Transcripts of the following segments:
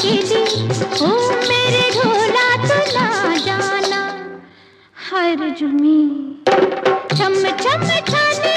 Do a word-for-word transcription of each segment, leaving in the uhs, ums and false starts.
अकेली, ओ मेरे ढोला तो ना जाना। हर जुमी छम छम छाने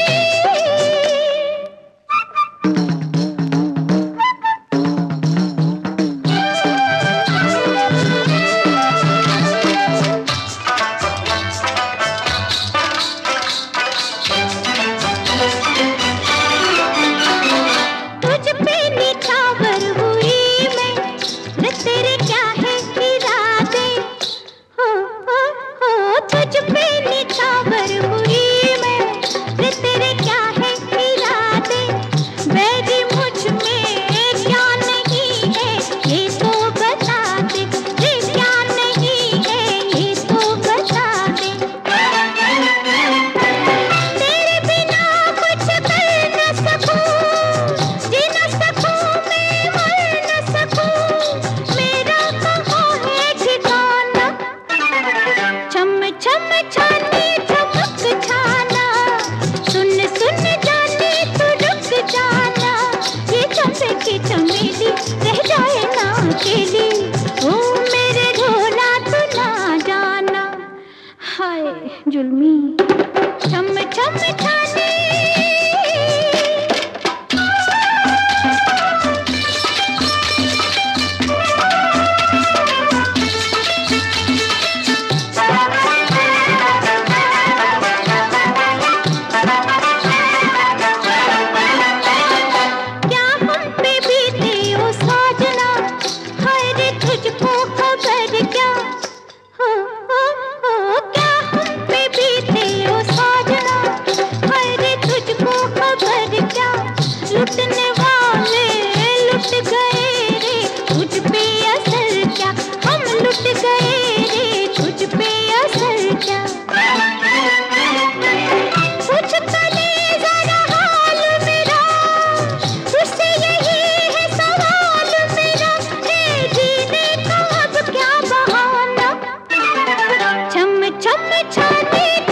रह जाए ना अकेली, ओ मेरे ढोला तो ना जाना। हाय जुल्मी छम छम छाने लुटने वाले लुट गए रे, तुझ पे असर क्या, हम लुट गए रे, तुझ पे असर क्या। कुछ पले जरा हाल मेरा, तुझसे यही है सवाल मेरा, है जीने का अब क्या बहाना। छम छम छाने